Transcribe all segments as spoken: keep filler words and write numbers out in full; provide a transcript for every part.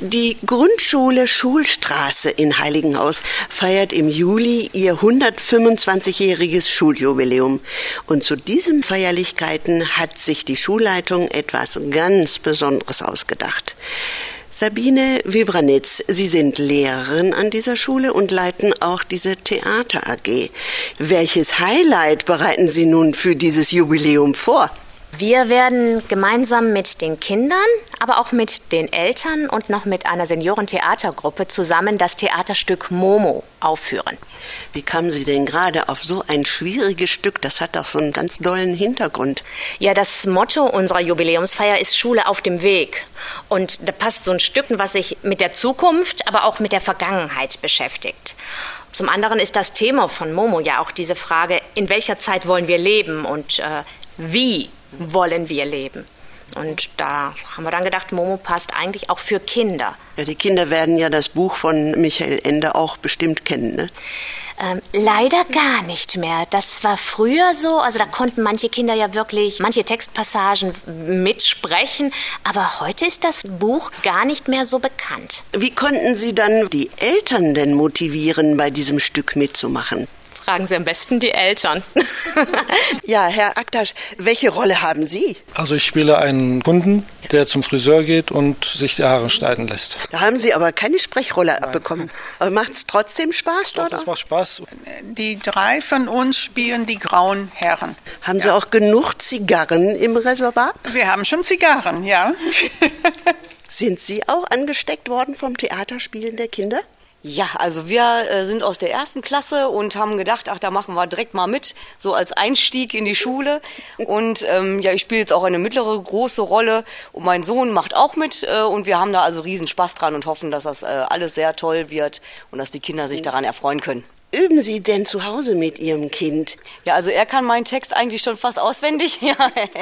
Die Grundschule Schulstraße in Heiligenhaus feiert im Juli ihr hundertfünfundzwanzigjähriges Schuljubiläum. Und zu diesen Feierlichkeiten hat sich die Schulleitung etwas ganz Besonderes ausgedacht. Sabine Webranitz, Sie sind Lehrerin an dieser Schule und leiten auch diese Theater-A G. Welches Highlight bereiten Sie nun für dieses Jubiläum vor? Wir werden gemeinsam mit den Kindern, aber auch mit den Eltern und noch mit einer Seniorentheatergruppe zusammen das Theaterstück Momo aufführen. Wie kamen Sie denn gerade auf so ein schwieriges Stück? Das hat doch so einen ganz dollen Hintergrund. Ja, das Motto unserer Jubiläumsfeier ist Schule auf dem Weg. Und da passt so ein Stück, was sich mit der Zukunft, aber auch mit der Vergangenheit beschäftigt. Zum anderen ist das Thema von Momo ja auch diese Frage, in welcher Zeit wollen wir leben und äh, wie wollen wir leben. Und da haben wir dann gedacht, Momo passt eigentlich auch für Kinder. Ja, die Kinder werden ja das Buch von Michael Ende auch bestimmt kennen, ne? Ähm, leider gar nicht mehr. Das war früher so, also da konnten manche Kinder ja wirklich manche Textpassagen mitsprechen, aber heute ist das Buch gar nicht mehr so bekannt. Wie konnten Sie dann die Eltern denn motivieren, bei diesem Stück mitzumachen? Fragen Sie am besten die Eltern. Ja, Herr Aktasch, welche Rolle haben Sie? Also ich spiele einen Kunden, der zum Friseur geht und sich die Haare schneiden lässt. Da haben Sie aber keine Sprechrolle Nein. abbekommen. Aber macht es trotzdem Spaß Doch, dort? Das macht Spaß. Die drei von uns spielen die grauen Herren. Haben ja. Sie auch genug Zigarren im Reservat? Wir haben schon Zigarren, ja. Sind Sie auch angesteckt worden vom Theaterspielen der Kinder? Ja, also wir äh, sind aus der ersten Klasse und haben gedacht, ach, da machen wir direkt mal mit, so als Einstieg in die Schule. Und ähm, ja, ich spiele jetzt auch eine mittlere, große Rolle und mein Sohn macht auch mit äh, und wir haben da also riesen Spaß dran und hoffen, dass das äh, alles sehr toll wird und dass die Kinder sich daran erfreuen können. Üben Sie denn zu Hause mit Ihrem Kind? Ja, also er kann meinen Text eigentlich schon fast auswendig. Ja.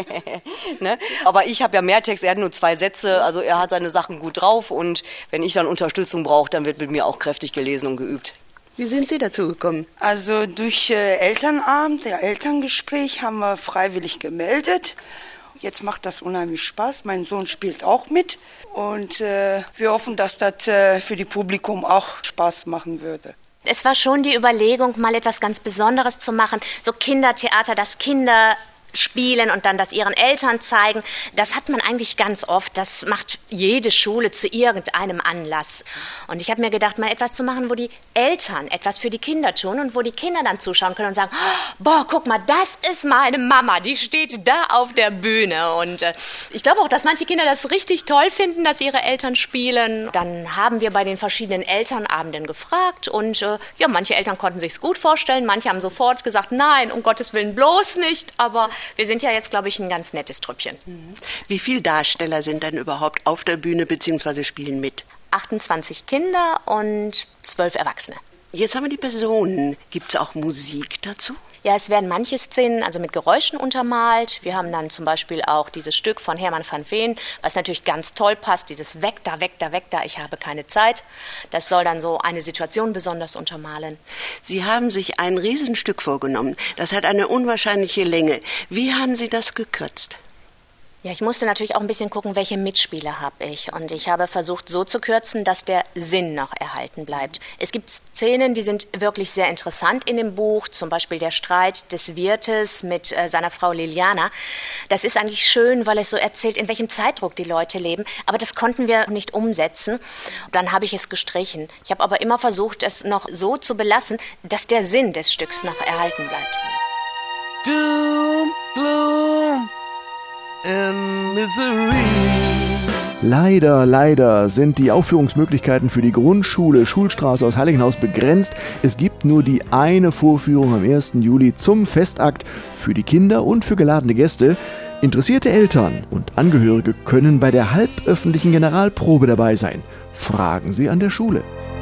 Ne? Aber ich habe ja mehr Text, er hat nur zwei Sätze, also er hat seine Sachen gut drauf und wenn ich dann Unterstützung brauche, dann wird mit mir auch kräftig gelesen und geübt. Wie sind Sie dazu gekommen? Also durch äh, Elternabend, der Elterngespräch haben wir freiwillig gemeldet. Jetzt macht das unheimlich Spaß. Mein Sohn spielt auch mit und äh, wir hoffen, dass das äh, für die Publikum auch Spaß machen würde. Es war schon die Überlegung, mal etwas ganz Besonderes zu machen, so Kindertheater, dass Kinder spielen und dann das ihren Eltern zeigen. Das hat man eigentlich ganz oft. Das macht jede Schule zu irgendeinem Anlass. Und ich habe mir gedacht, mal etwas zu machen, wo die Eltern etwas für die Kinder tun und wo die Kinder dann zuschauen können und sagen, boah, guck mal, das ist meine Mama, die steht da auf der Bühne. Und äh, ich glaube auch, dass manche Kinder das richtig toll finden, dass ihre Eltern spielen. Dann haben wir bei den verschiedenen Elternabenden gefragt und äh, ja, manche Eltern konnten sich's gut vorstellen, manche haben sofort gesagt, nein, um Gottes Willen bloß nicht, aber wir sind ja jetzt, glaube ich, ein ganz nettes Trüppchen. Wie viele Darsteller sind denn überhaupt auf der Bühne bzw. spielen mit? achtundzwanzig Kinder und zwölf Erwachsene. Jetzt haben wir die Personen. Gibt es auch Musik dazu? Ja, es werden manche Szenen also mit Geräuschen untermalt. Wir haben dann zum Beispiel auch dieses Stück von Hermann van Veen, was natürlich ganz toll passt, dieses Weg da, weg da, weg da, ich habe keine Zeit. Das soll dann so eine Situation besonders untermalen. Sie haben sich ein Riesenstück vorgenommen. Das hat eine unwahrscheinliche Länge. Wie haben Sie das gekürzt? Ja, ich musste natürlich auch ein bisschen gucken, welche Mitspieler habe ich. Und ich habe versucht, so zu kürzen, dass der Sinn noch erhalten bleibt. Es gibt Szenen, die sind wirklich sehr interessant in dem Buch. Zum Beispiel der Streit des Wirtes mit äh, seiner Frau Liliana. Das ist eigentlich schön, weil es so erzählt, in welchem Zeitdruck die Leute leben. Aber das konnten wir nicht umsetzen. Dann habe ich es gestrichen. Ich habe aber immer versucht, es noch so zu belassen, dass der Sinn des Stücks noch erhalten bleibt. Doom, gloom. And misery. Leider, leider sind die Aufführungsmöglichkeiten für die Grundschule Schulstraße aus Heiligenhaus begrenzt. Es gibt nur die eine Vorführung am ersten Juli zum Festakt für die Kinder und für geladene Gäste. Interessierte Eltern und Angehörige können bei der halböffentlichen Generalprobe dabei sein. Fragen Sie an der Schule.